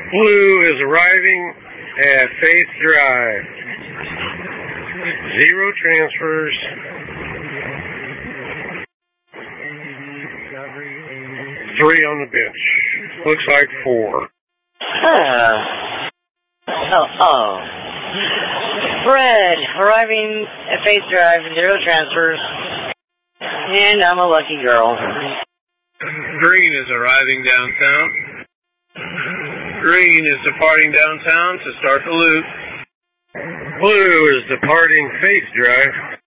Blue is arriving at Faith Drive. 0 transfers. 3 on the bench. Looks like 4. Red arriving at Faith Drive. 0 transfers. And I'm a lucky girl. Green is arriving downtown. Green is departing downtown to start the loop. Blue is departing Faith Drive.